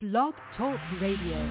Blog Talk Radio.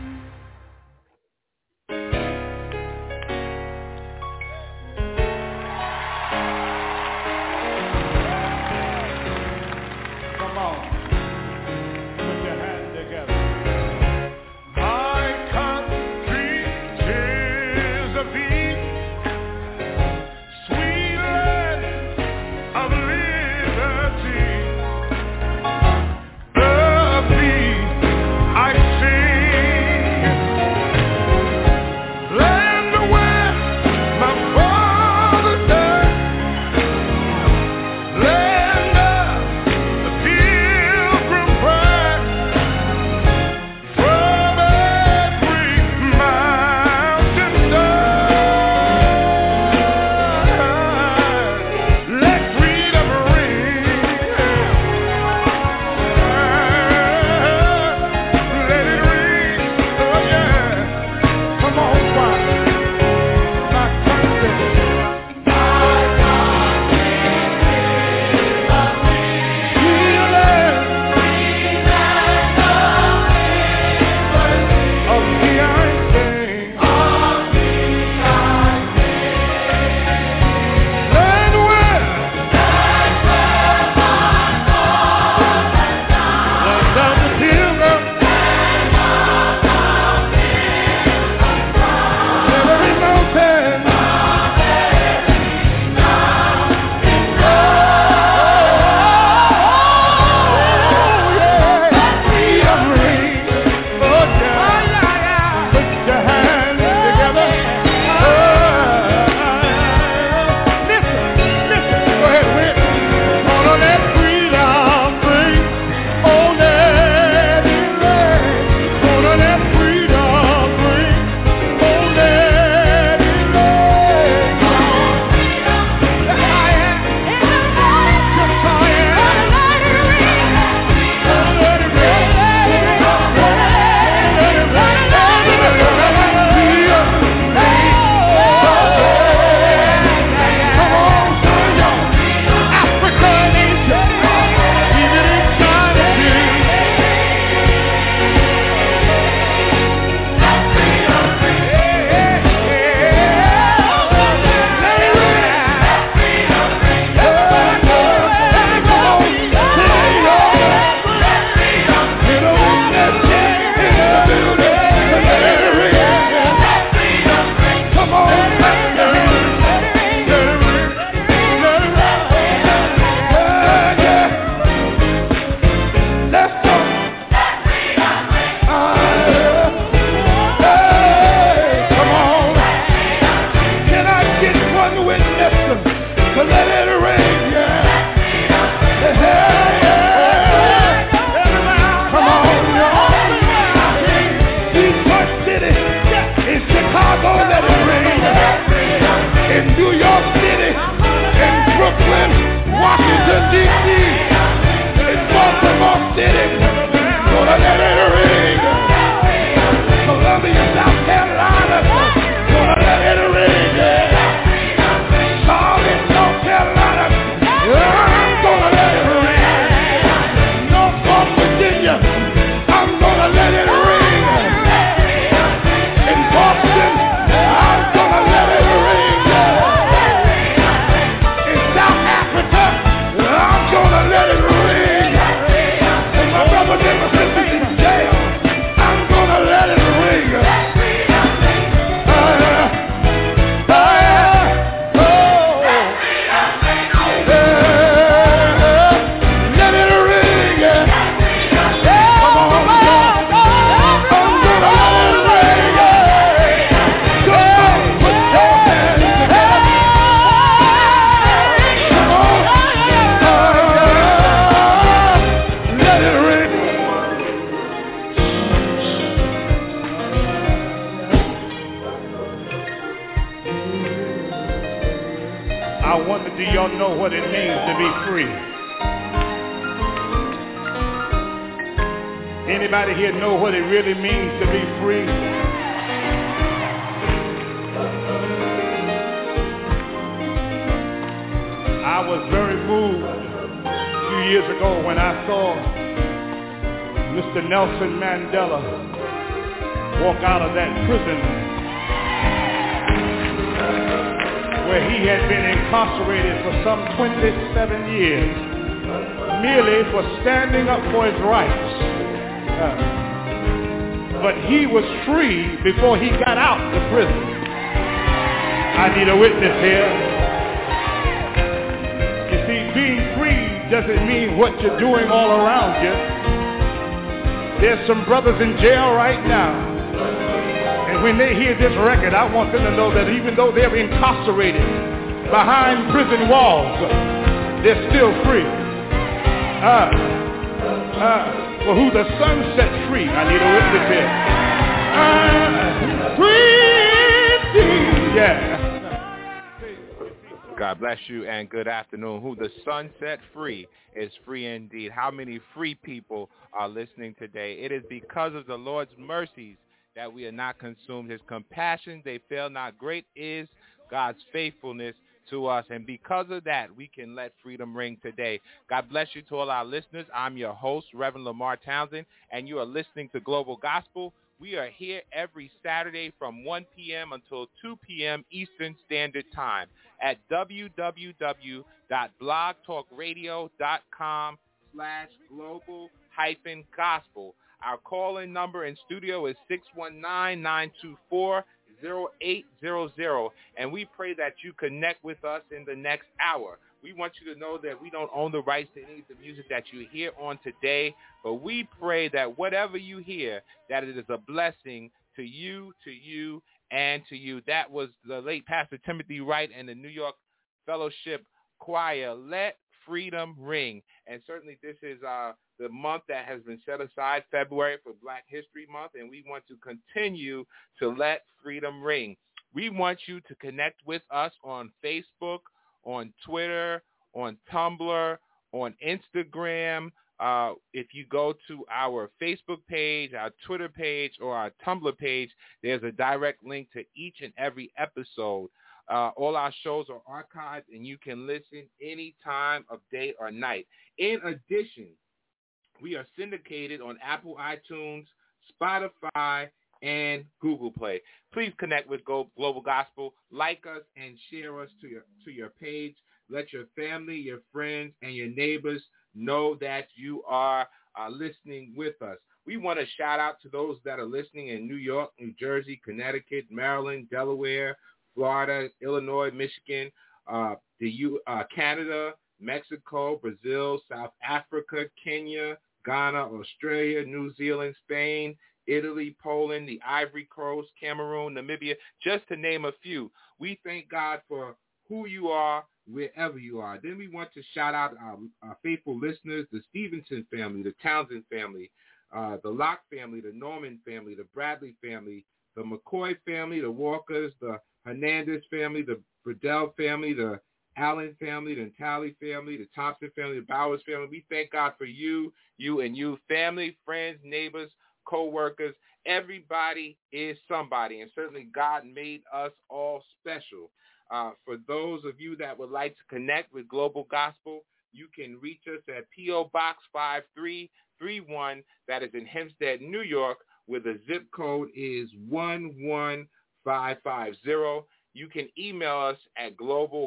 Anybody here know what it really means to be free? I was very moved a few years ago when I saw Mr. Nelson Mandela walk out of that prison where he had been incarcerated for some 27 years merely for standing up for his rights. But he was free before he got out of prison. I need a witness here. You see, being free doesn't mean what you're doing all around you. There's some brothers in jail right now. And when they hear this record, I want them to know that even though they're incarcerated behind prison walls, they're still free. Well, who the Son set free, I need a witness here. Free indeed. Yeah. God bless you and good afternoon. Who the Son set free is free indeed. How many free people are listening today? It is because of the Lord's mercies that we are not consumed. His compassion, they fail not. Great is God's faithfulness to us. And because of that, we can let freedom ring today. God bless you to all our listeners. I'm your host, Reverend Lamar Townsend, and you are listening to Global Gospel. We are here every Saturday from 1 p.m. until 2 p.m. Eastern Standard Time at www.blogtalkradio.com/global-gospel. Our call-in number in studio is 619-924-0800, and we pray that you connect with us in the next hour. We want you to know that we don't own the rights to any of the music that you hear on today, but we pray that whatever you hear, that it is a blessing to you, and to you. That was the late Pastor Timothy Wright and the New York Fellowship Choir, Let Freedom Ring. And certainly this is the month that has been set aside, February, for Black History Month, and we want to continue to let freedom ring. We want you to connect with us on Facebook, on Twitter, on Tumblr, on Instagram. If you go to our Facebook page, our Twitter page, or our Tumblr page, there's a direct link to each and every episode. All our shows are archived, and you can listen any time of day or night. In addition, we are syndicated on Apple iTunes, Spotify, and Google Play. Please connect with Global Gospel, like us, and share us to your page. Let your family, your friends, and your neighbors know that you are listening with us. We want to shout out to those that are listening in New York, New Jersey, Connecticut, Maryland, Delaware, Florida, Illinois, Michigan, Canada, Mexico, Brazil, South Africa, Kenya, Ghana, Australia, New Zealand, Spain, Italy, Poland, the Ivory Coast, Cameroon, Namibia, just to name a few. We thank God for who you are, wherever you are. Then we want to shout out our faithful listeners, the Stevenson family, the Townsend family, the Locke family, the Norman family, the Bradley family, the McCoy family, the Walkers, the Hernandez family, the Burdell family, the Allen family, the Talley family, the Thompson family, the Bowers family. We thank God for you, family, friends, neighbors, co-workers. Everybody is somebody, and certainly God made us all special. For those of you that would like to connect with Global Gospel, you can reach us at P.O. Box 5331, that is in Hempstead, New York, where the zip code is 11550. You can email us at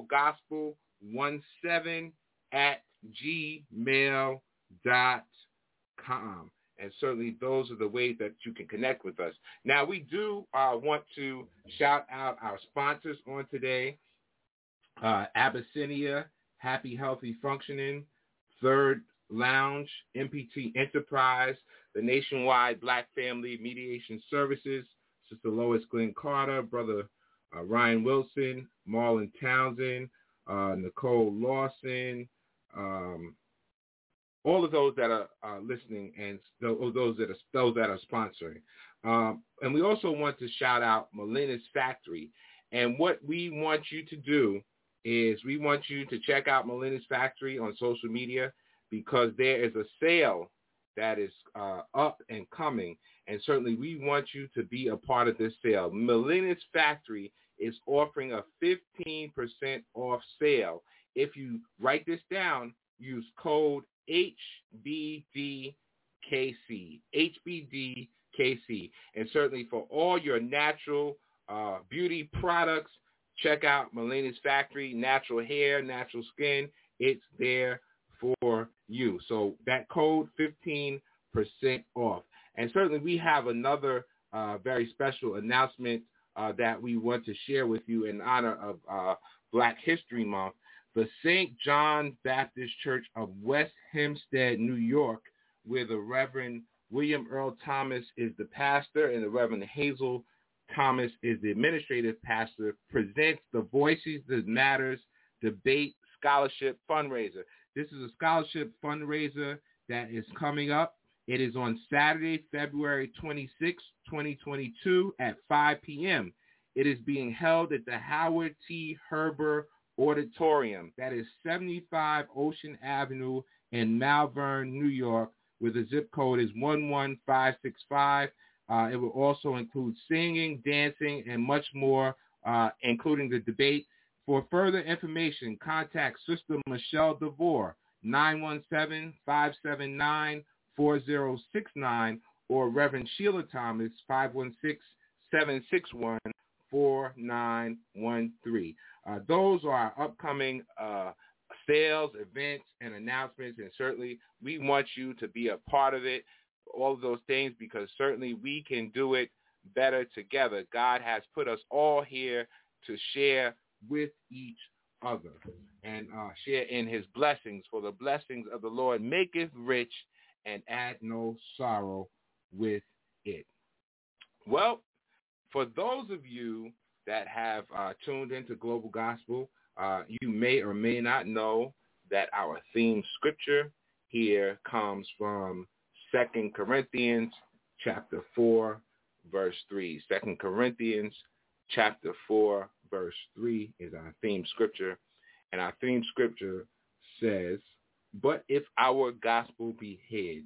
globalgospel17@gmail.com. And certainly those are the ways that you can connect with us. Now, we do want to shout out our sponsors on today. Abyssinia, Happy Healthy Functioning, Third Lounge, MPT Enterprise, the Nationwide Black Family Mediation Services, Sister Lois Glenn Carter, Brother Ryan Wilson, Marlon Townsend, Nicole Lawson, all of those that are listening, and those that are sponsoring. And we also want to shout out Melina's Factory. And what we want you to do is we want you to check out Melina's Factory on social media, because there is a sale that is up and coming. And certainly we want you to be a part of this sale. Melina's Factory is offering a 15% off sale. If you write this down, use code HBDKC KC, HBD KC. And certainly for all your natural beauty products, check out Melena's Factory, natural hair, natural skin. It's there for you. So that code, 15% off. And certainly we have another very special announcement that we want to share with you in honor of Black History Month. The St. John Baptist Church of West Hempstead, New York, where the Reverend William Earl Thomas is the pastor and the Reverend Hazel Thomas is the administrative pastor, presents the Voices That Matters Debate Scholarship Fundraiser. This is a scholarship fundraiser that is coming up. It is on Saturday, February 26, 2022 at 5 p.m. It is being held at the Howard T. Herber Auditorium. That is 75 Ocean Avenue in Malvern, New York, where the zip code is 11565. It will also include singing, dancing, and much more, including the debate. For further information, contact Sister Michelle DeVore, 917-579-4069, or Reverend Sheila Thomas, 516-761-4913. Those are our upcoming sales, events, and announcements, and certainly we want you to be a part of it, all of those things, because certainly we can do it better together. God has put us all here to share with each other and share in his blessings, for the blessings of the Lord maketh rich and add no sorrow with it. Well, for those of you that have tuned into Global Gospel, you may or may not know that our theme scripture here comes from 2 Corinthians chapter 4, verse 3. 2 Corinthians chapter 4, verse 3 is our theme scripture. And our theme scripture says, "But if our gospel be hid,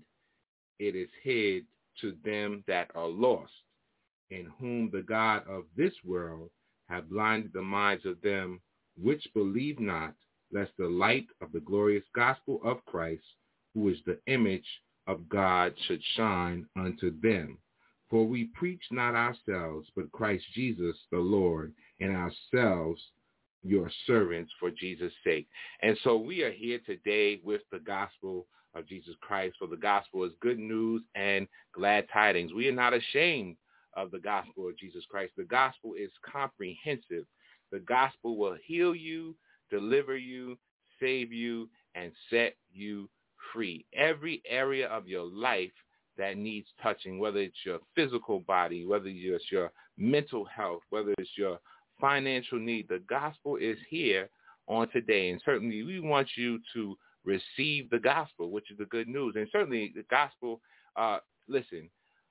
it is hid to them that are lost, in whom the God of this world have blinded the minds of them which believe not, lest the light of the glorious gospel of Christ, who is the image of God, should shine unto them. For we preach not ourselves, but Christ Jesus the Lord, and ourselves your servants for Jesus' sake." And so we are here today with the gospel of Jesus Christ, for the gospel is good news and glad tidings. We are not ashamed of the gospel of Jesus Christ. The gospel is comprehensive. The gospel will heal you, deliver you, save you, and set you free. Every area of your life that needs touching, whether it's your physical body, whether it's your mental health, whether it's your financial need, the gospel is here on today. And certainly we want you to receive the gospel, which is the good news. And certainly the gospel, listen,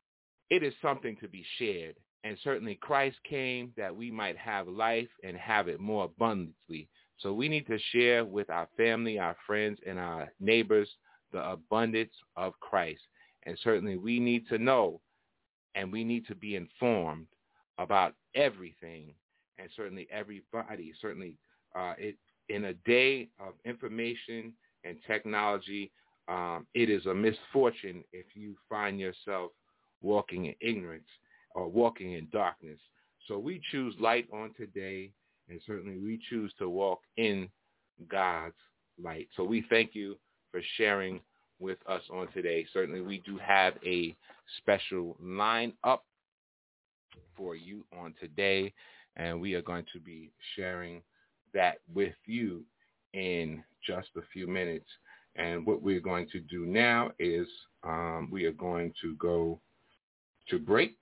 it is something to be shared. And certainly Christ came that we might have life and have it more abundantly. So we need to share with our family, our friends, and our neighbors the abundance of Christ. And certainly we need to know and we need to be informed about everything and certainly everybody. Certainly in a day of information and technology, it is a misfortune if you find yourself walking in ignorance or walking in darkness. So we choose light on today, and certainly we choose to walk in God's light. So we thank you for sharing with us on today. Certainly we do have a special line up for you on today, and we are going to be sharing that with you in just a few minutes. And what we're going to do now is we are going to go to break,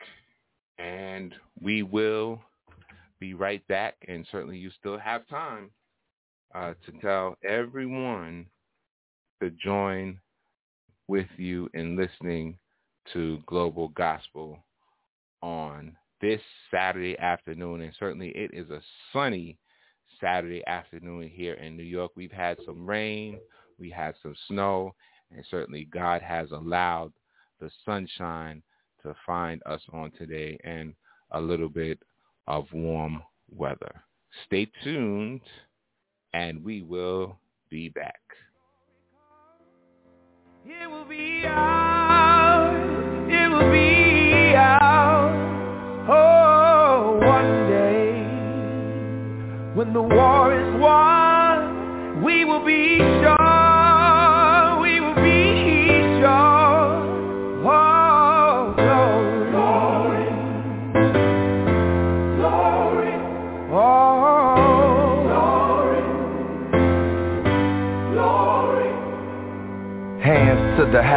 and we will be right back. And certainly you still have time to tell everyone to join with you in listening to Global Gospel on this Saturday afternoon. And certainly it is a sunny Saturday afternoon here in New York. We've had some rain, we had some snow, and certainly God has allowed the sunshine to find us on today and a little bit of warm weather. Stay tuned, and we will be back. It will be all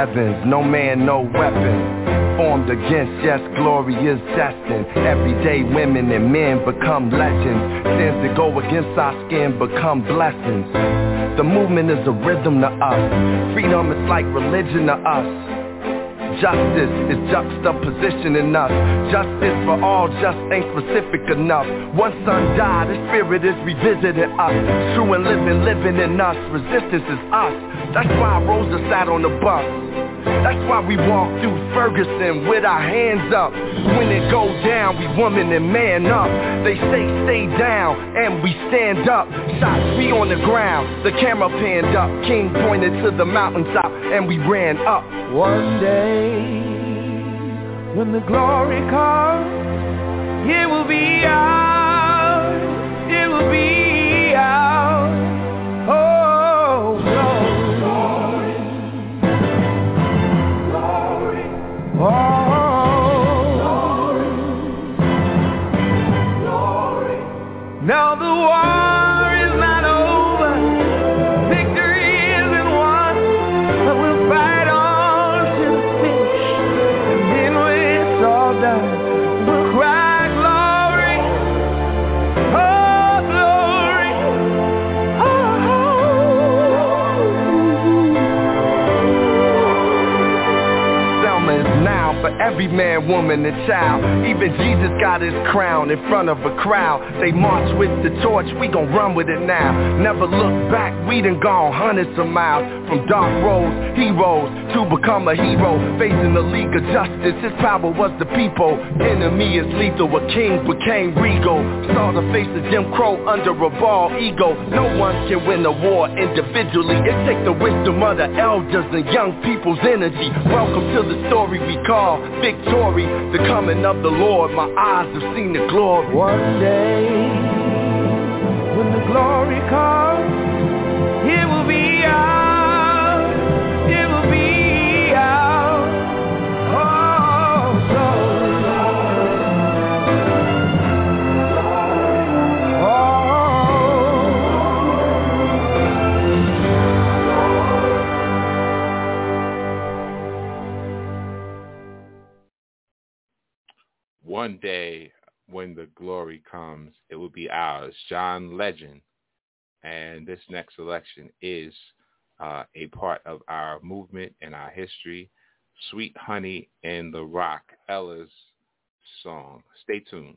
heavens, no man, no weapon formed against, yes, glory is destined. Everyday women and men become legends. Sins that go against our skin become blessings. The movement is a rhythm to us. Freedom is like religion to us. Justice is juxtapositioning us. Justice for all just ain't specific enough. One son died, his spirit is revisiting us. True and living in us. Resistance is us. That's why Rosa sat on the bus. That's why we walk through Ferguson with our hands up. When it goes down, we woman and man up. They say stay down, and we stand up. Shots, we on the ground, the camera panned up. King pointed to the mountaintop, and we ran up. One day, when the glory comes, it will be ours, it will be ours. Oh, glory, glory, oh, glory, glory. Now the war is not over, victory isn't won, but we'll fight on to the finish, and then when it's all done, we'll cry glory, oh glory, oh. Selma is now for every man, woman, and child. Even Jesus got his crown in front of a crowd. They march with the torch, we gon' run with it now. Never look back, we done gone hundreds of miles. From dark roads, heroes, to become a hero. Facing the League of Justice, his power was the people. Enemy is lethal, a king became regal. Saw the face of Jim Crow under a bald ego. No one can win a war individually. It takes the wisdom of the elders and young people's energy. Welcome to the story we call victory. The coming of the Lord, my eyes have seen the glory. One day, when the glory comes, it will be ours, it will be ours. Oh, glory, One day, when the glory comes, it will be ours. John Legend. And this next selection is a part of our movement and our history. Sweet Honey in the Rock, Ella's song. Stay tuned.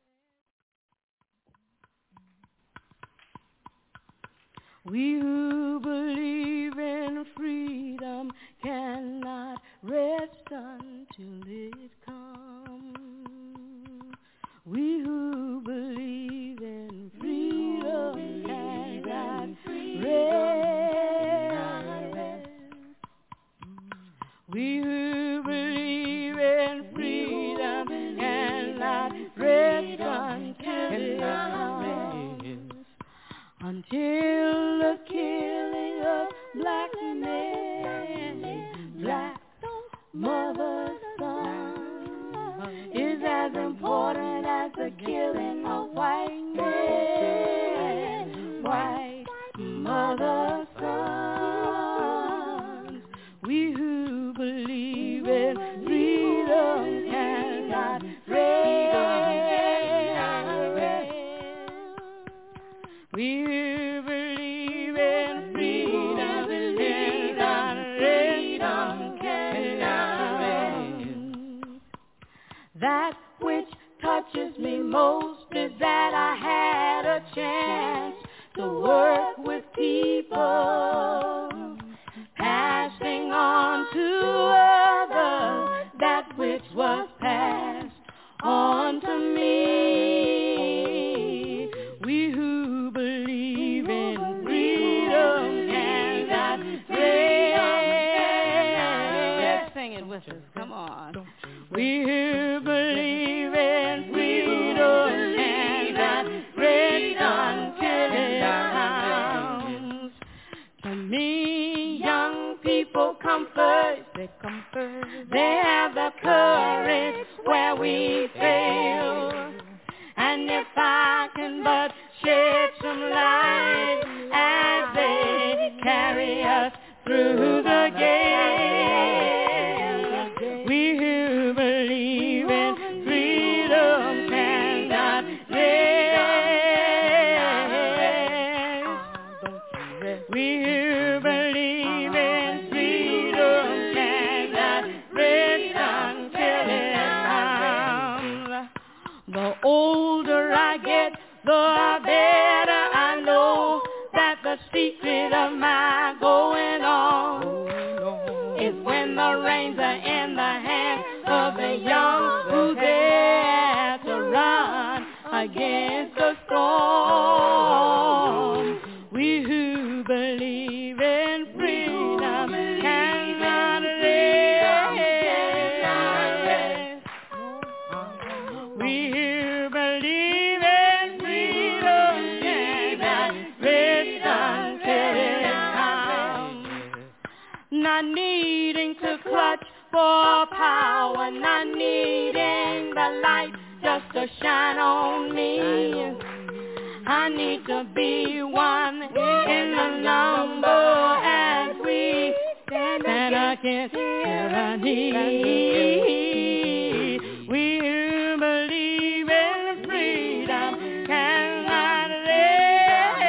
We who believe in freedom cannot rest until it comes. We who believe in freedom cannot rest. We who believe in freedom cannot rest until the killing of black men, black mother's son, is as important as the killing of white men, white mother's sons. We who believe in freedom cannot rest. We who believe in freedom cannot rest. That which touches me most is that I had a chance to work with people, passing on to others that which was passed on to me. We who believe in freedom cannot rest. Sing it with us, come on. We who believe in freedom cannot rest until it comes. To me, young people comfort, they comfort. They have the courage where we fail. And if I can but shed some light as they carry us through the gate. the better I know that the secret of my going on is when the reins are in the hands of the young who dare to run against the storm. We who believe in freedom cannot rest. We who believe in freedom cannot rest until it comes. Not needing to clutch for power, not needing the light just to shine on me. I need to be one in the number as we stand against tyranny. We who believe in freedom cannot rest.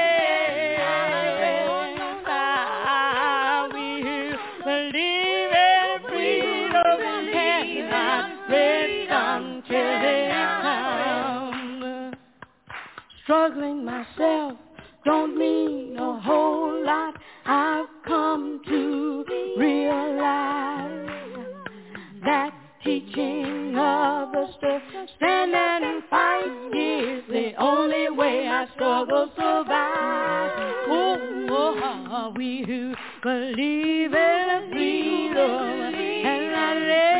We who believe in freedom cannot rest until it comes. Struggling myself don't mean a whole lot. I've come to realize that teaching others to stand and fight is the only way our struggle survive. Oh, we who believe in freedom and not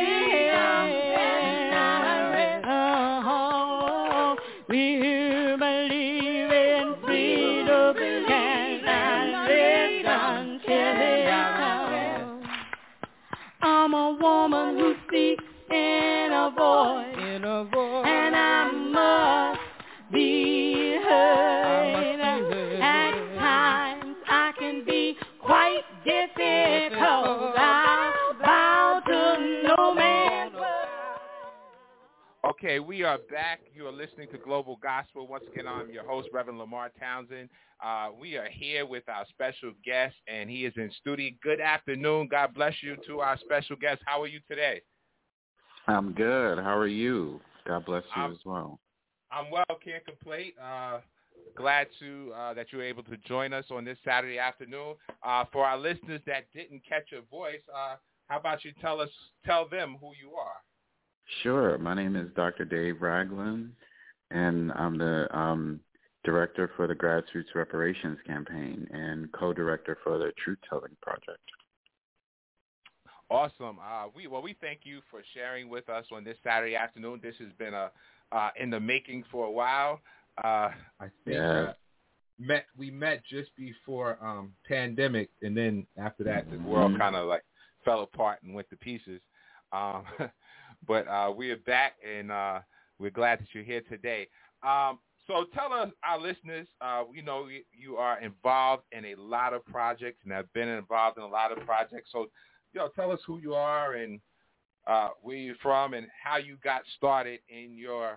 rest. Oh, we who believe in freedom cannot rest until it comes. I'm a woman who speaks in a voice, and I must be heard. At times I can be quite difficult. I bow to no man's word. Okay, we are back. You are listening to Global Gospel. Once again, I'm your host, Reverend Lamar Townsend. We are here with our special guest, and he is in studio. Good afternoon. God bless you to our special guest. How are you today? I'm good. How are you? God bless you as well. I'm well. Can't complain. Glad to that you were able to join us on this Saturday afternoon. For our listeners that didn't catch your voice, how about you tell them who you are? Sure. My name is Dr. Dave Ragland, and I'm the director for the Grassroots Reparations Campaign and co-director for the Truth Telling Project. Awesome. We thank you for sharing with us on this Saturday afternoon. This has been in the making for a while. I think we met just before pandemic, and then after that, the world kind of like fell apart and went to pieces. But we are back, and we're glad that you're here today. So tell us, our listeners, you are involved in a lot of projects and have been involved in a lot of projects. So, tell us who you are and where you're from and how you got started in your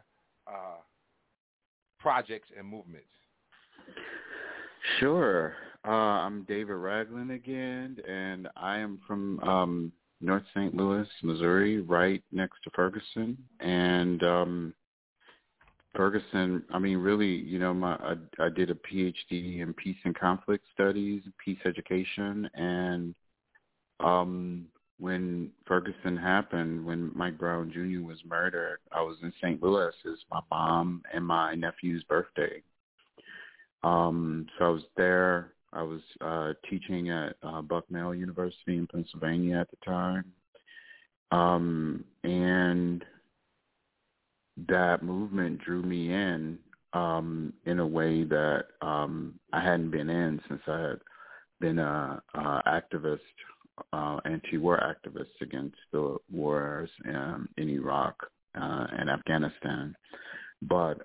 projects and movements. Sure. I'm David Ragland again, and I am from North St. Louis, Missouri, right next to Ferguson. And Ferguson, I mean, really, I did a PhD in peace and conflict studies, peace education, and when Ferguson happened, when Mike Brown Jr. was murdered, I was in St. Louis. It was my mom and my nephew's birthday. So I was there. I was teaching at Bucknell University in Pennsylvania at the time. And that movement drew me in a way that I hadn't been in since I had been an activist, anti-war activist against the wars in Iraq and Afghanistan. But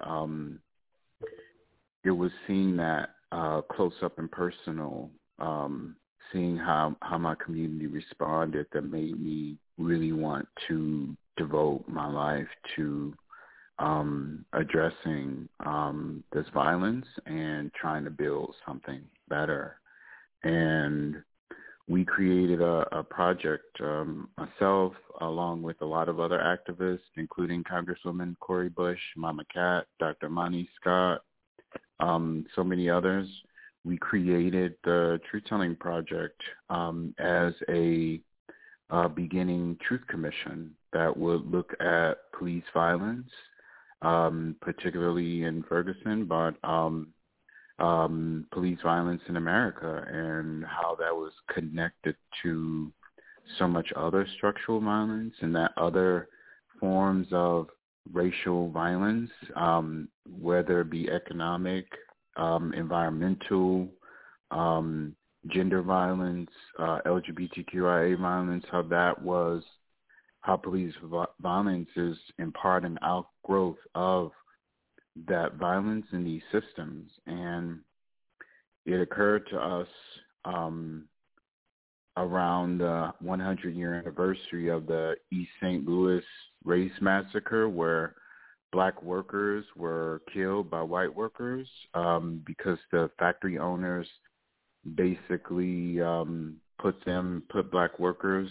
it was seeing that close up and personal, seeing how my community responded that made me really want to devote my life to addressing this violence and trying to build something better. And we created a project, myself, along with a lot of other activists, including Congresswoman Cori Bush, Mama Cat, Dr. Mani Scott, so many others, we created the Truth Telling Project as a beginning truth commission that would look at police violence, particularly in Ferguson, but police violence in America and how that was connected to so much other structural violence and that other forms of racial violence, whether it be economic, environmental, gender violence, LGBTQIA violence, how police violence is in part an outgrowth of that violence in these systems. And it occurred to us around the 100-year anniversary of the East St. Louis race massacre, where black workers were killed by white workers because the factory owners basically put black workers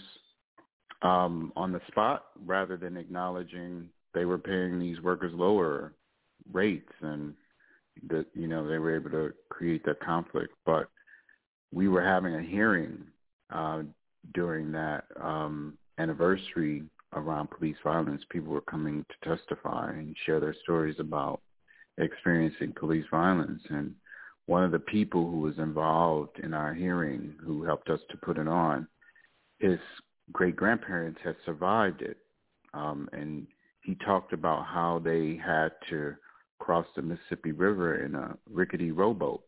on the spot rather than acknowledging they were paying these workers lower rates, and that they were able to create that conflict. But we were having a hearing during that anniversary around police violence. People were coming to testify and share their stories about experiencing police violence. And one of the people who was involved in our hearing, who helped us to put it on, his great-grandparents had survived it. And he talked about how they had to cross the Mississippi River in a rickety rowboat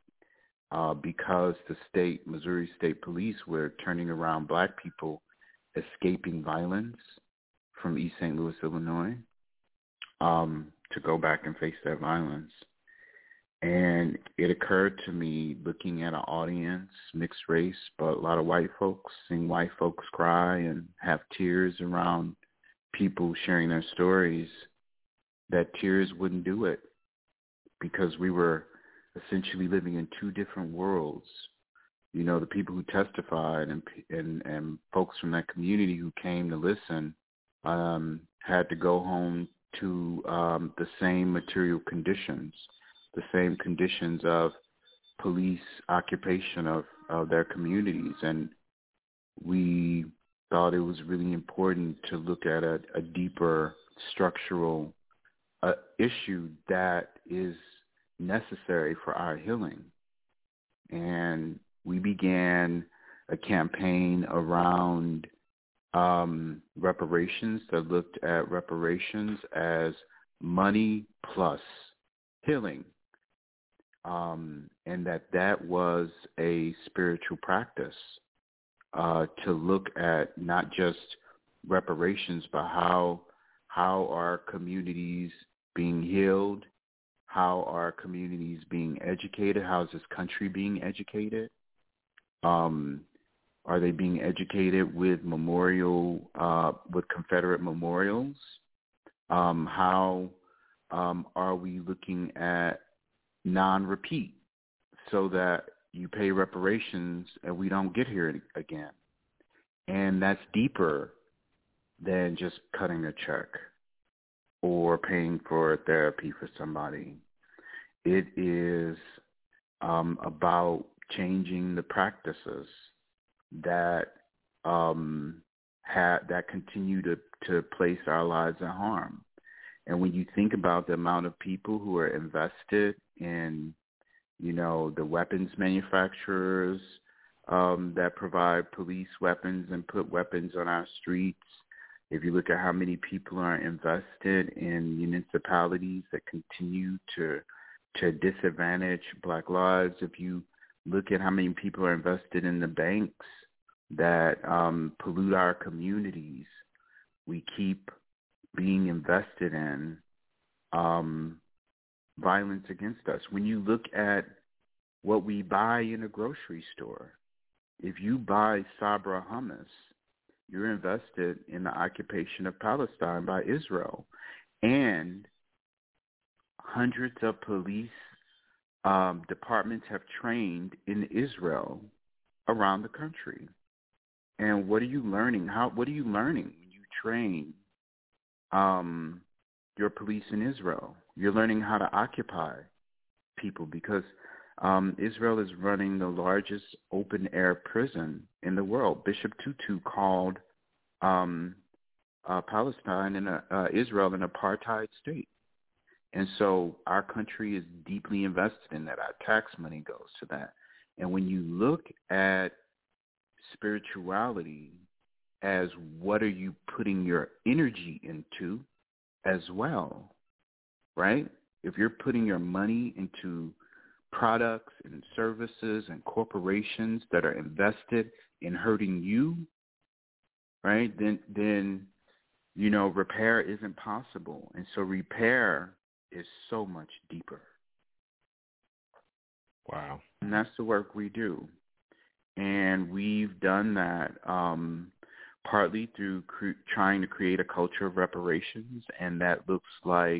because the Missouri State Police were turning around black people escaping violence from East St. Louis, Illinois, to go back and face that violence. And it occurred to me, looking at an audience, mixed race, but a lot of white folks, seeing white folks cry and have tears around people sharing their stories, that tears wouldn't do it, because we were essentially living in two different worlds. The people who testified and folks from that community who came to listen had to go home to the same material conditions, the same conditions of police occupation of their communities. And we thought it was really important to look at a deeper structural issue that is necessary for our healing. And we began a campaign around reparations that looked at reparations as money plus healing, and that was a spiritual practice to look at not just reparations, but how are communities being healed, how are communities being educated, how is this country being educated, are they being educated with with Confederate memorials? How are we looking at non-repeat so that you pay reparations and we don't get here again? And that's deeper than just cutting a check or paying for therapy for somebody. It is about changing the practices that that continue to place our lives in harm. And when you think about the amount of people who are invested in, the weapons manufacturers that provide police weapons and put weapons on our streets, if you look at how many people are invested in municipalities that continue to disadvantage black lives, if you look at how many people are invested in the banks that pollute our communities, we keep being invested in violence against us. When you look at what we buy in a grocery store, if you buy Sabra hummus, you're invested in the occupation of Palestine by Israel. And hundreds of police departments have trained in Israel around the country. And what are you learning? What are you learning when you train your police in Israel? You're learning how to occupy people because Israel is running the largest open-air prison in the world. Bishop Tutu called Palestine and Israel an apartheid state. And so our country is deeply invested in that. Our tax money goes to that. And when you look at spirituality as what are you putting your energy into as well, right? If you're putting your money into products and services and corporations that are invested in hurting you, right, then you know, repair isn't possible. And so repair is so much deeper. Wow. And that's the work we do. And we've done that partly through trying to create a culture of reparations, and that looks like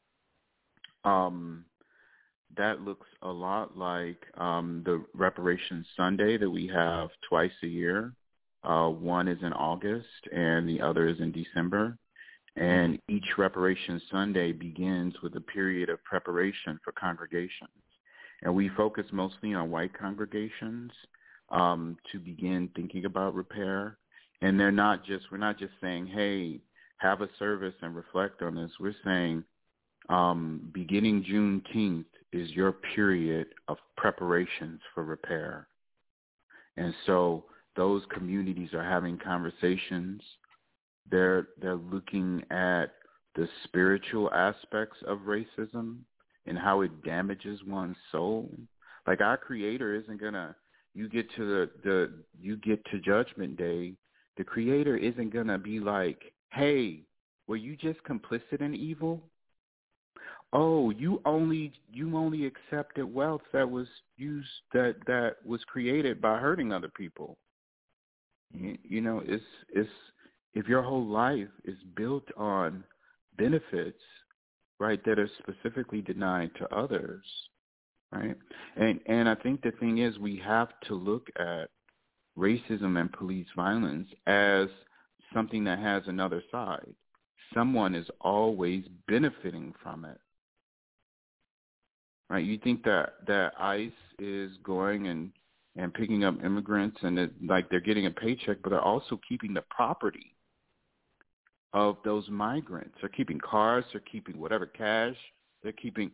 that looks a lot like the Reparations Sunday that we have twice a year. One is in August and the other is in December. And each Reparations Sunday begins with a period of preparation for congregations. And we focus mostly on white congregations to begin thinking about repair. And we're not just saying, hey, have a service and reflect on this. We're saying beginning Juneteenth is your period of preparations for repair. And so those communities are having conversations. They're looking at the spiritual aspects of racism and how it damages one's soul. Like our Creator isn't gonna. You get to Judgment Day, the Creator isn't gonna be like, "Hey, were you just complicit in evil? Oh, you only accepted wealth that was used that was created by hurting other people." You know, it's if your whole life is built on benefits, right, that are specifically denied to others, right? And I think the thing is we have to look at racism and police violence as something that has another side. Someone is always benefiting from it, right? You think that ICE is going and picking up immigrants and they're getting a paycheck, but they're also keeping the property of those migrants. They're keeping cars, they're keeping whatever cash, they're keeping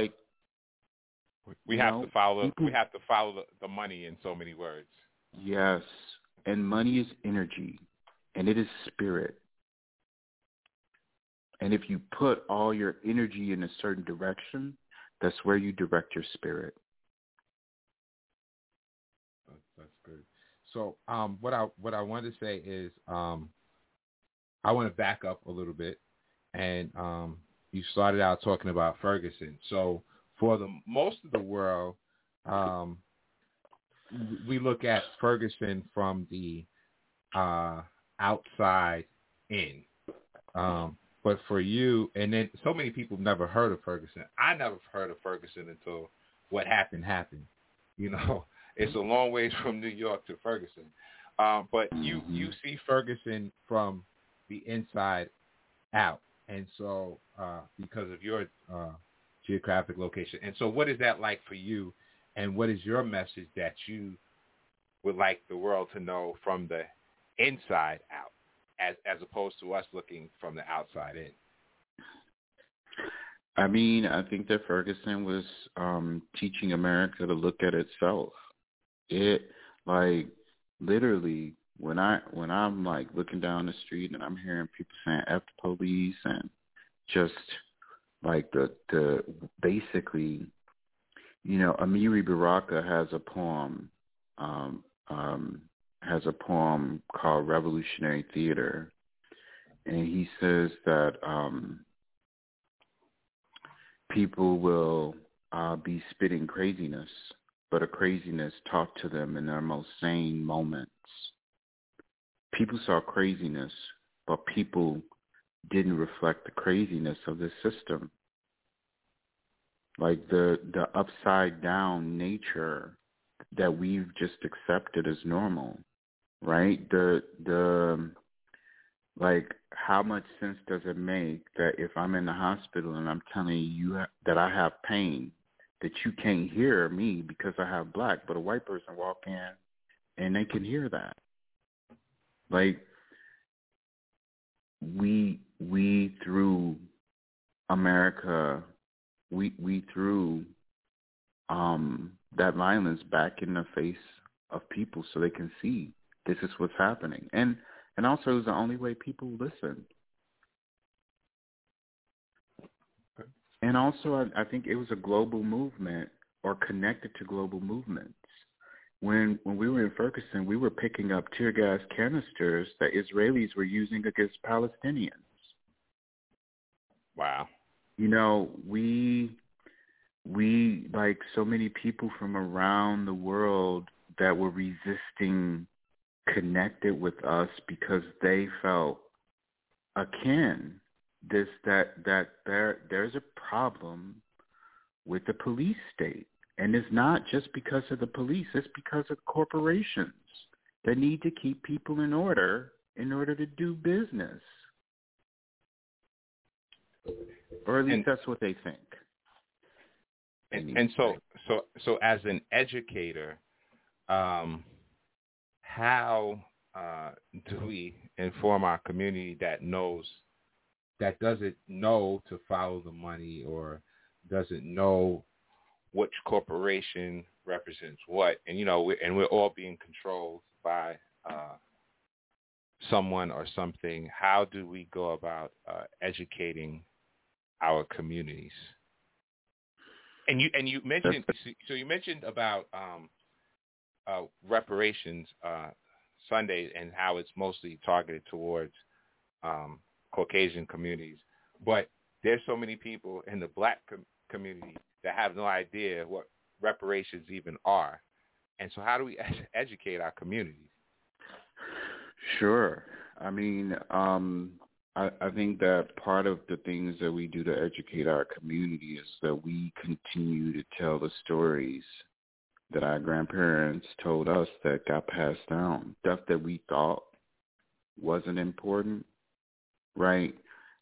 we have to follow the money in so many words. Yes. And money is energy and it is spirit. And if you put all your energy in a certain direction, that's where you direct your spirit. That's good. So what I wanted to say is I want to back up a little bit, and you started out talking about Ferguson. So for the most of the world, we look at Ferguson from the outside in. But for you, and then so many people never heard of Ferguson. I never heard of Ferguson until what happened. You know, it's a long ways from New York to Ferguson. But you see Ferguson from the inside out. And so because of your geographic location. And so what is that like for you? And what is your message that you would like the world to know from the inside out, as opposed to us looking from the outside in? I mean, I think that Ferguson was teaching America to look at itself. It, like, literally, when I'm like looking down the street and I'm hearing people saying F the police and just like the basically, you know, Amiri Baraka has a poem called Revolutionary Theater, and he says that people will be spitting craziness, but a craziness taught to them in their most sane moments. People saw craziness, but people didn't reflect the craziness of the system. Like the upside down nature that we've just accepted as normal, right? The like, how much sense does it make that if I'm in the hospital and I'm telling you that I have pain, that you can't hear me because I have black, but a white person walk in and they can hear that. Like, we threw America, we threw that violence back in the face of people so they can see this is what's happening. And also it was the only way people listen. And also I think it was a global movement or connected to global movements. When we were in Ferguson, we were picking up tear gas canisters that Israelis were using against Palestinians. Wow. You know, we like so many people from around the world that were resisting connected with us because they felt akin. There's a problem with the police state. And it's not just because of the police, it's because of corporations that need to keep people in order to do business. Or at least that's what they think. And so as an educator, how do we inform our community that doesn't know to follow the money or doesn't know which corporation represents what, and we're all being controlled by someone or something? How do we go about educating our communities? And you mentioned you mentioned about reparations Sunday and how it's mostly targeted towards Caucasian communities, but there's so many people in the black community that have no idea what reparations even are. And so how do we educate our communities? Sure. I mean, I think that part of the things that we do to educate our community is that we continue to tell the stories that our grandparents told us that got passed down, stuff that we thought wasn't important, right?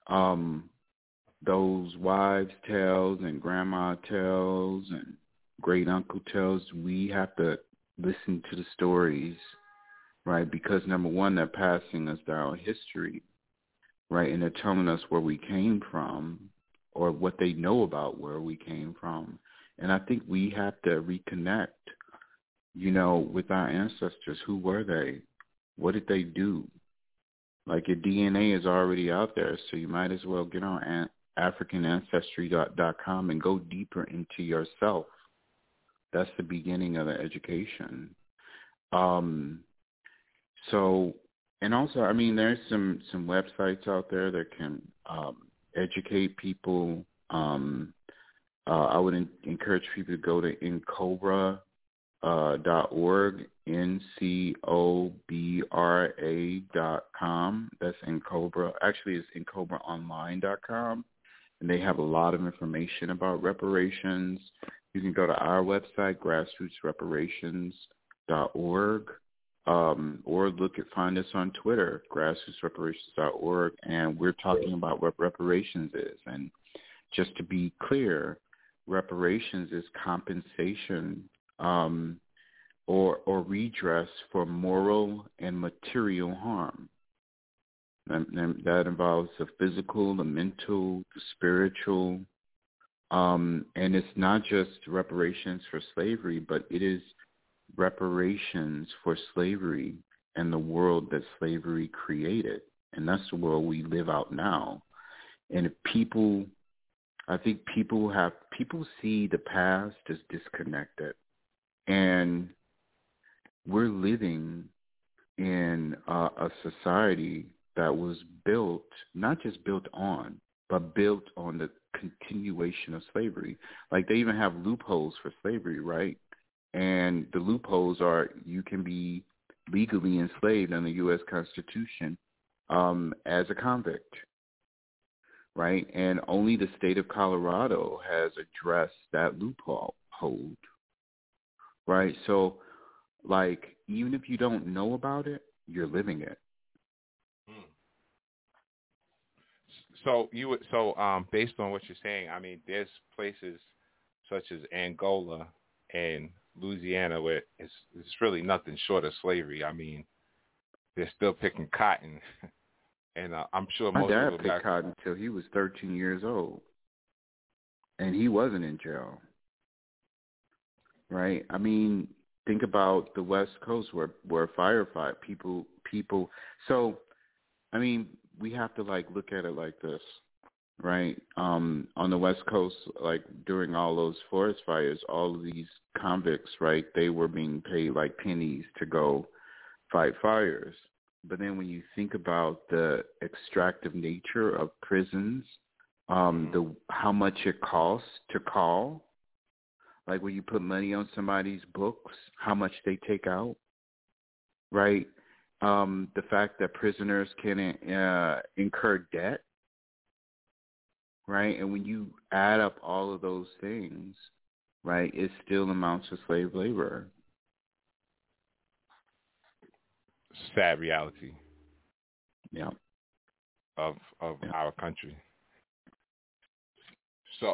Those wives' tales and grandma tales and great uncle tales, we have to listen to the stories, right? Because number one, they're passing us down history, right? And they're telling us where we came from or what they know about where we came from. And I think we have to reconnect, with our ancestors. Who were they? What did they do? Like, your DNA is already out there, so you might as well get on AfricanAncestry.com and go deeper into yourself. That's the beginning of the education. And also, I mean, there's some websites out there that can educate people. I would encourage people to go to Ncobra.org, Ncobra.com. That's Ncobra. Actually, it's NcobraOnline.com. And they have a lot of information about reparations. You can go to our website, grassrootsreparations.org, or find us on Twitter, grassrootsreparations.org, and we're talking about what reparations is. And just to be clear, reparations is compensation or redress for moral and material harm. That involves the physical, the mental, the spiritual, and it's not just reparations for slavery, but it is reparations for slavery and the world that slavery created. And that's the world we live out now. And if I think people see the past as disconnected. And we're living in a society that was built, not just built on, but built on the continuation of slavery. Like, they even have loopholes for slavery, right? And the loopholes are you can be legally enslaved under the U.S. Constitution as a convict, right? And only the state of Colorado has addressed that loophole, right? So, like, even if you don't know about it, you're living it. So based on what you're saying, I mean, there's places. such as Angola and Louisiana, where it's really nothing short of slavery. I mean, they're still picking cotton, and I'm sure my most dad of picked cotton until he was 13 years old, and he wasn't in jail. Right? I mean, think about the West Coast where firefight people. So, I mean, we have to like look at it like this, right? On the West Coast, like during all those forest fires, all of these convicts, right? They were being paid like pennies to go fight fires. But then when you think about the extractive nature of prisons, how much it costs to call, like when you put money on somebody's books, how much they take out, right? The fact that prisoners can incur debt, right? And when you add up all of those things, right, it still amounts to slave labor. Sad reality. Yeah. Of our country. So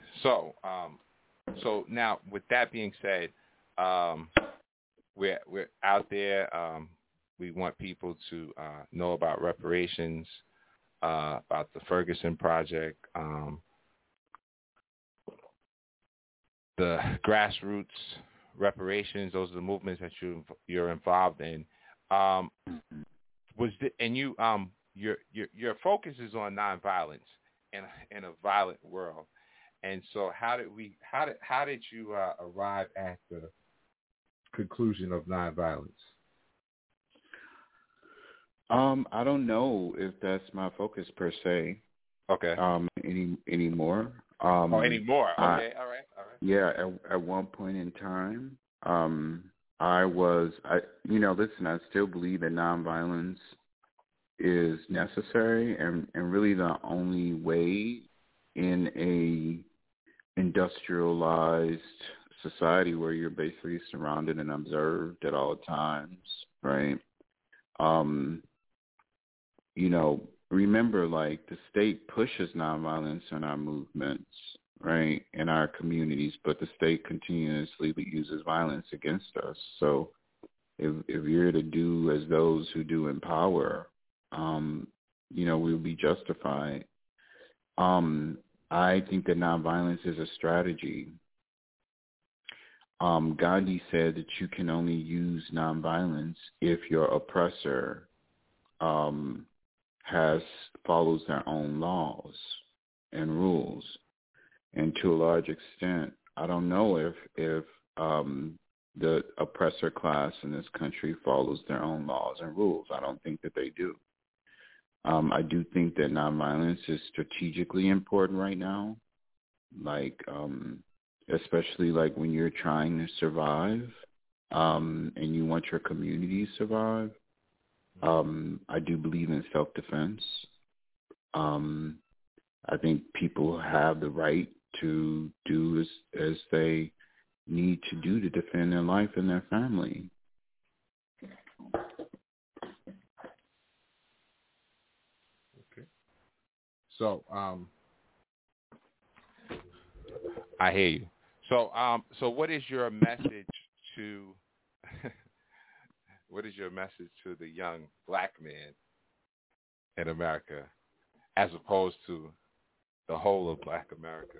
now, with that being said, we're out there. We want people to know about reparations, about the Ferguson Project, the grassroots reparations. Those are the movements that you're involved in. Your focus is on nonviolence in a violent world, and so how did you arrive at the conclusion of nonviolence? I don't know if that's my focus per se. Okay. Anymore. Anymore. Okay. All right. Yeah. At one point in time, I still believe that nonviolence is necessary and really the only way in a industrialized society where you're basically surrounded and observed at all times, right? Remember, like, the state pushes nonviolence in our movements, right, in our communities, but the state continuously uses violence against us. So if you're to do as those who do in power, we'll be justified. I think that nonviolence is a strategy. Gandhi said that you can only use nonviolence if your oppressor follows their own laws and rules. And to a large extent, I don't know if the oppressor class in this country follows their own laws and rules. I don't think that they do. I do think that nonviolence is strategically important right now, like especially like when you're trying to survive and you want your community to survive. I do believe in self-defense. I think people have the right to do as they need to do to defend their life and their family. Okay. So, I hear you. So what is your message to the young black man in America, as opposed to the whole of Black America?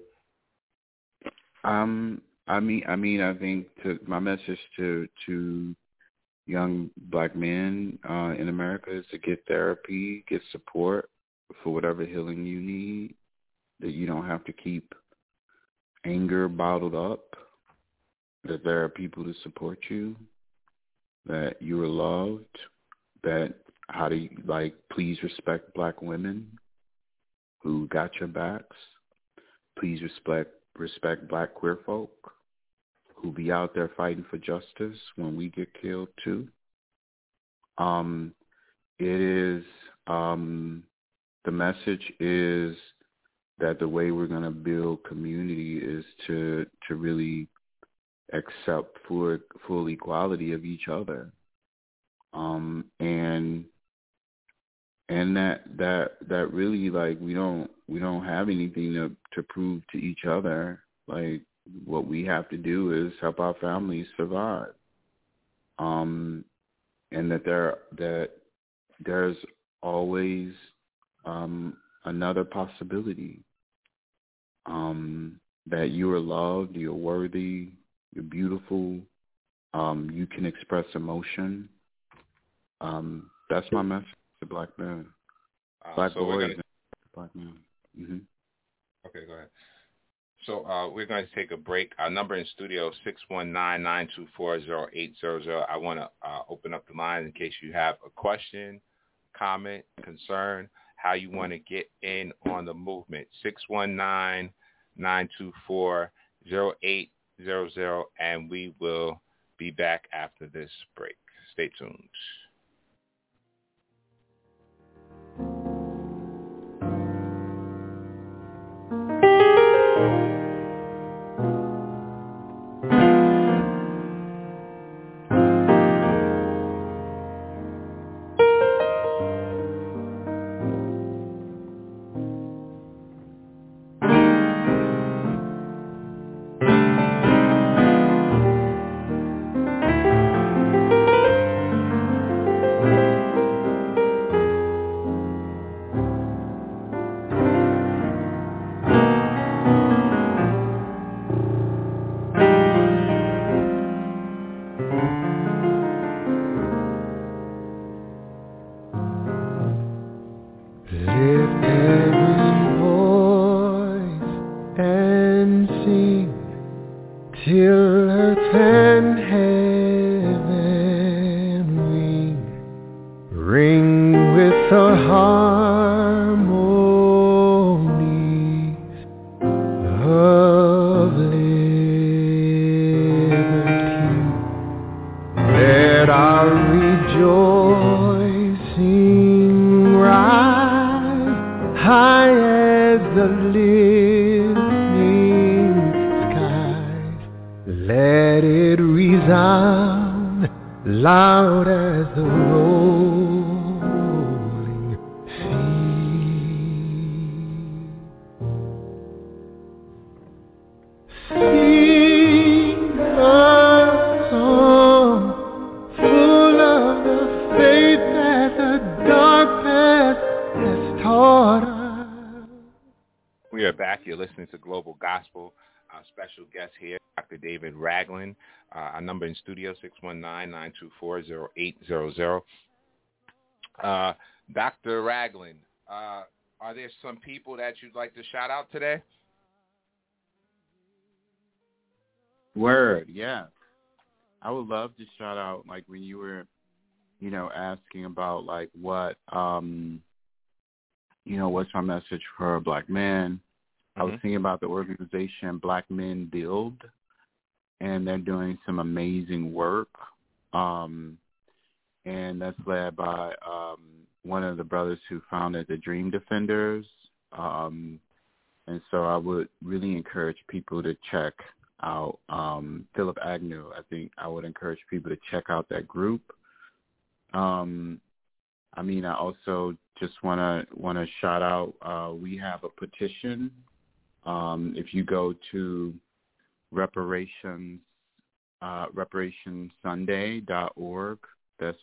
I think my message to young black men in America is to get therapy, get support for whatever healing you need, that you don't have to keep anger bottled up, that there are people to support you, that you are loved, that please respect black women who got your backs. Please respect black queer folk who be out there fighting for justice when we get killed too. The message is that the way we're going to build community is to really accept full equality of each other, and that really, like, we don't have anything to prove to each other, Like, what we have to do is help our families survive. And that there's always another possibility. That you are loved, you're worthy, you're beautiful, you can express emotion. That's my message to black men. Black boys and black men. Mm-hmm. Okay, go ahead. So we're going to take a break. Our number in studio, 619-924-0800. I want to open up the line in case you have a question, comment, concern, how you want to get in on the movement. 619-924-0800, and we will be back after this break. Stay tuned. Our number in studio, 619-924-0800. Dr. Ragland, are there some people that you'd like to shout out today? Word, yeah. I would love to shout out, like, when you were, asking about, like, what, what's my message for black men. I was thinking about the organization Black Men Build. And they're doing some amazing work, and that's led by one of the brothers who founded the Dream Defenders. And so I would really encourage people to check out Philip Agnew. I think I would encourage people to check out that group. I also just want to shout out. We have a petition. If you go to reparationsunday.org. That's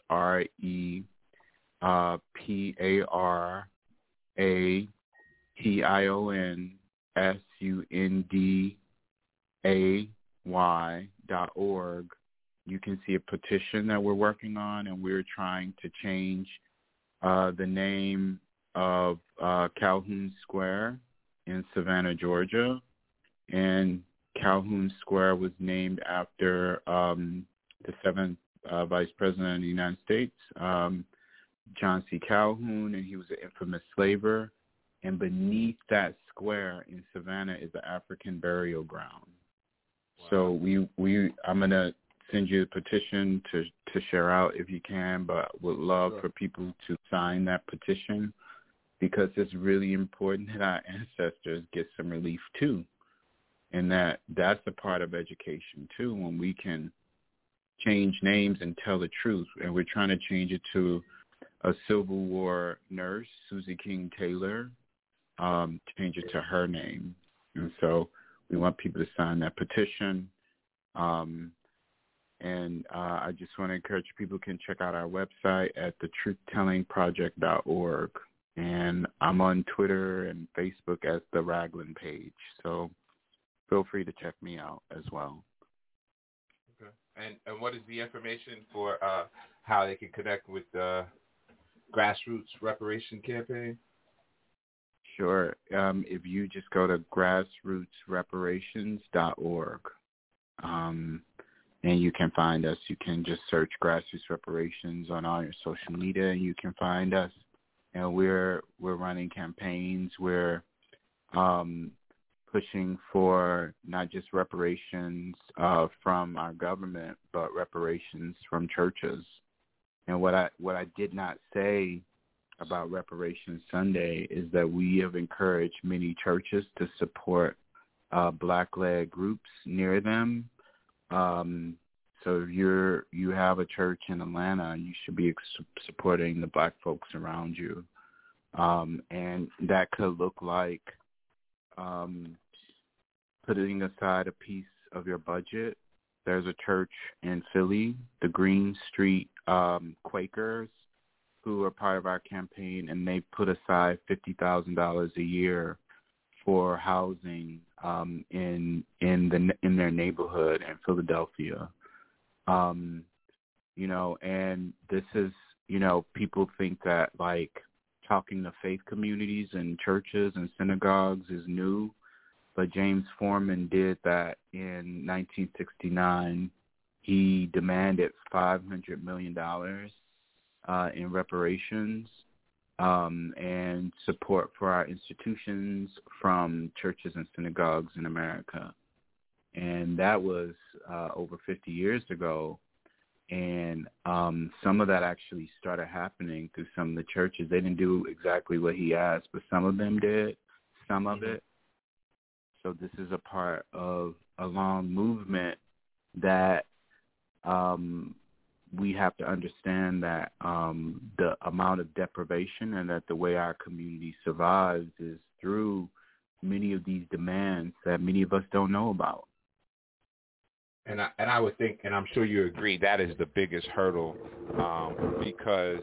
reparationsunday.org. You can see a petition that we're working on, and we're trying to change the name of Calhoun Square in Savannah, Georgia, and Calhoun Square was named after the seventh Vice President of the United States, John C. Calhoun, and he was an infamous slaver. And beneath that square in Savannah is the African burial ground. Wow. So I'm going to send you a petition to share out if you can, but would love for people to sign that petition because it's really important that our ancestors get some relief too. And that's a part of education, too, when we can change names and tell the truth. And we're trying to change it to a Civil War nurse, Susie King Taylor, change it to her name. And so We want people to sign that petition. And I just want to encourage people can check out our website at thetruth-telling-project.org. And I'm on Twitter and Facebook as the Raglan page. So feel free to check me out as well. Okay. And what is the information for how they can connect with the Grassroots Reparation Campaign? Sure. If you just go to grassrootsreparations.org, and you can find us. You can just search Grassroots Reparations on all your social media, and you can find us. And we're running campaigns. We're pushing for not just reparations from our government, but reparations from churches. And what I did not say about Reparations Sunday is that we have encouraged many churches to support Black-led groups near them. So if you have a church in Atlanta, you should be supporting the Black folks around you. And that could look like putting aside a piece of your budget. There's a church in Philly, the Green Street Quakers, who are part of our campaign, and they put aside $50,000 a year for housing in their neighborhood in Philadelphia. And this is, people think that like talking to faith communities and churches and synagogues is new, but James Foreman did that in 1969. He demanded $500 million in reparations and support for our institutions from churches and synagogues in America. And that was over 50 years ago. And some of that actually started happening through some of the churches. They didn't do exactly what he asked, but some of them did, some of it. So this is a part of a long movement that we have to understand that the amount of deprivation and that the way our community survives is through many of these demands that many of us don't know about. And I would think, and I'm sure you agree, that is the biggest hurdle because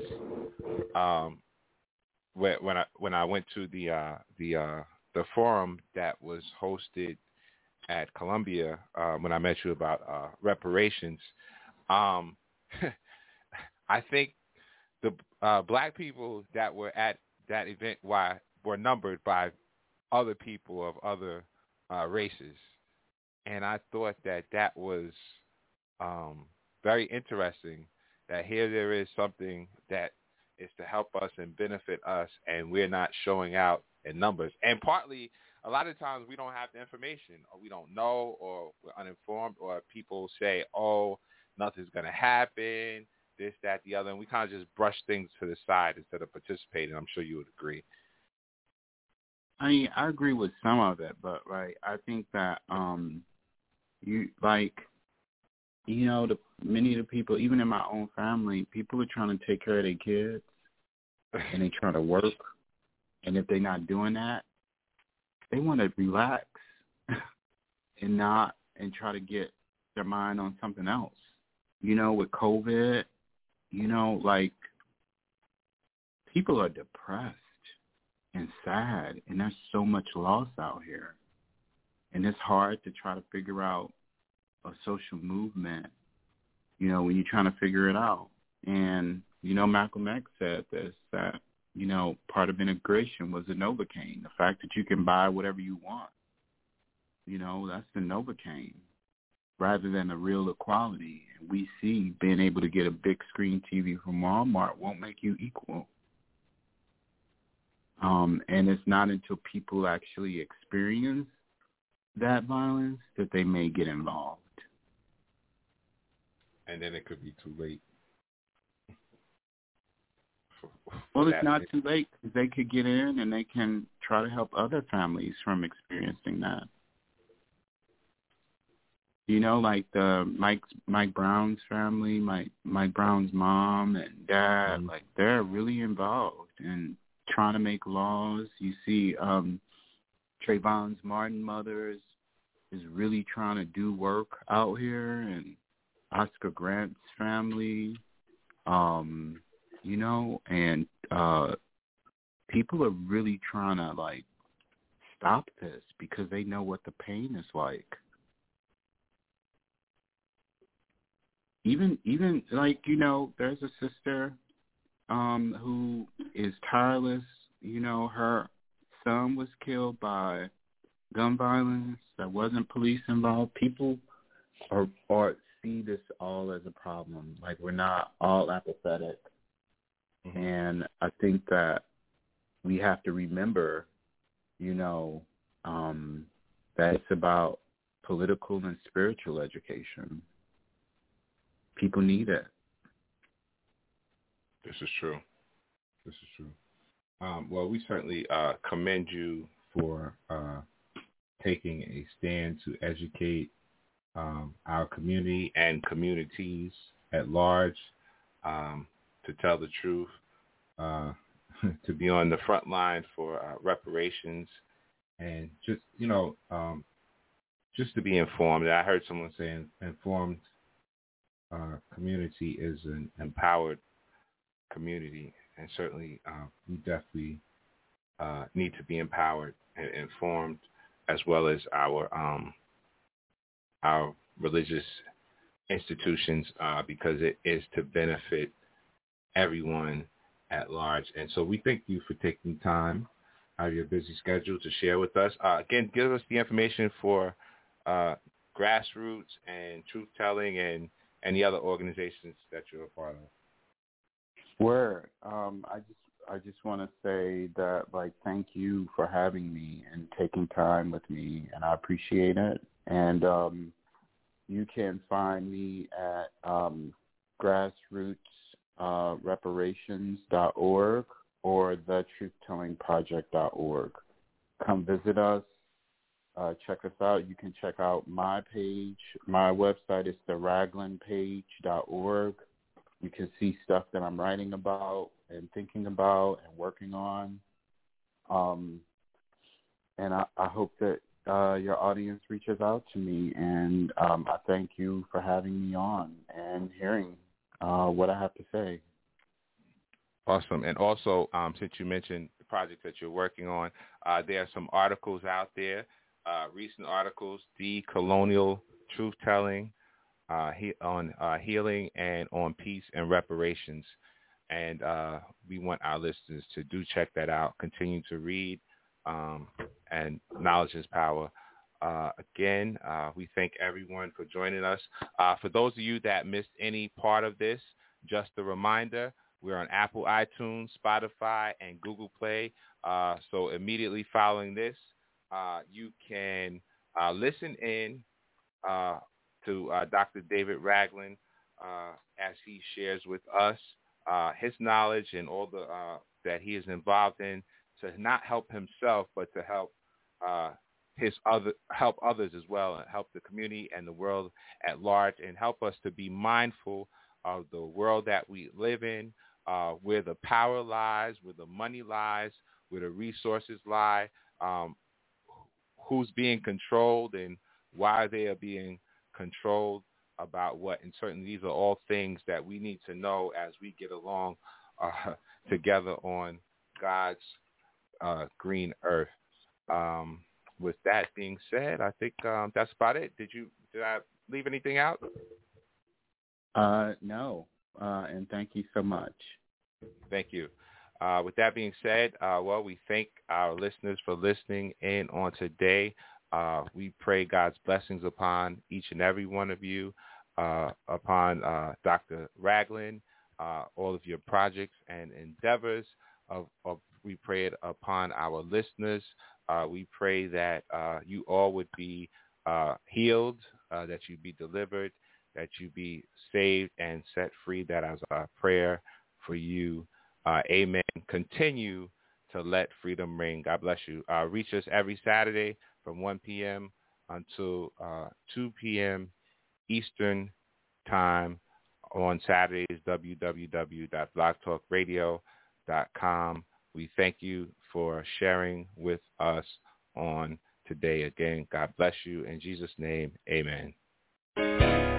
when I went to the forum that was hosted at Columbia when I met you about reparations, I think the Black people that were at that event were numbered by other people of other races. And I thought that was very interesting, that here there is something that is to help us and benefit us, and we're not showing out in numbers. And partly, a lot of times we don't have the information, or we don't know, or we're uninformed, or people say, oh, nothing's going to happen, this, that, the other, and we kind of just brush things to the side instead of participating. I'm sure you would agree. I mean, I agree with some of it, but I think that many of the people, even in my own family, people are trying to take care of their kids, and they try to work, and if they're not doing that, they want to relax and try to get their mind on something else. With COVID, people are depressed and sad, and there's so much loss out here. And it's hard to try to figure out a social movement, when you're trying to figure it out. And, Malcolm X said this, that, part of integration was the Novocaine, the fact that you can buy whatever you want. That's the Novocaine, rather than a real equality. And we see being able to get a big screen TV from Walmart won't make you equal. And it's not until people actually experience that violence that they may get involved. And then it could be too late. Well, it's not too late, because they could get in and they can try to help other families from experiencing that. Like the Mike Brown's family, Mike Brown's mom and dad, they're really involved in trying to make laws. You see Trayvon Martin mothers is really trying to do work out here, and Oscar Grant's family, you know, and people are really trying to, like, stop this because they know what the pain is like. Even like, you know, there's a sister who is tireless. You know, her son was killed by gun violence. There wasn't police involved. People are see this all as a problem. Like, we're not all apathetic. Mm-hmm. And I think that we have to remember, you know, that it's about political and spiritual education. People need it. This is true. This is true. Well, we certainly commend you for taking a stand to educate our community and communities at large, to tell the truth, to be on the front line for reparations, and just, you know, just to be informed. I heard someone saying informed community is an empowered community, and certainly we definitely need to be empowered and informed, as well as our religious institutions, because it is to benefit everyone at large. And so we thank you for taking time out of your busy schedule to share with us. Again, give us the information for Grassroots and Truth Telling and any other organizations that you're a part of. Word. I just want to say that, like, thank you for having me and taking time with me, and I appreciate it. And you can find me at grassrootsreparations.org or thetruth-telling-project.org. Come visit us. Check us out. You can check out my page. My website is theraglinpage.org. You can see stuff that I'm writing about and thinking about and working on. And I hope that your audience reaches out to me. And I thank you for having me on and hearing what I have to say. Awesome. And also, since you mentioned the project that you're working on, there are some articles out there, recent articles, Decolonial Truth Telling, on healing and on peace and reparations. And we want our listeners to do check that out, continue to read, and knowledge is power. Again, we thank everyone for joining us. For those of you that missed any part of this, just a reminder, we're on Apple, iTunes, Spotify, and Google Play. So immediately following this, you can listen in to Dr. David Ragland as he shares with us his knowledge and all the that he is involved in, to not help himself, but to help help others as well, and help the community and the world at large, and help us to be mindful of the world that we live in, where the power lies, where the money lies, where the resources lie, who's being controlled and why they are being controlled, about what. And certainly these are all things that we need to know as we get along together on God's green earth. With that being said, I think that's about it. Did I leave anything out? No. And thank you so much. Thank you. With that being said, well, we thank our listeners for listening in on today. We pray God's blessings upon each and every one of you, upon Dr. Ragland, all of your projects and endeavors. We pray it upon our listeners. We pray that you all would be healed, that you be delivered, that you be saved and set free. That is our prayer for you. Amen. Continue to let freedom ring. God bless you. Reach us every Saturday from 1 p.m. until 2 p.m. Eastern Time on Saturdays, www.blogtalkradio.com. We thank you for sharing with us on today. Again, God bless you. In Jesus' name, amen.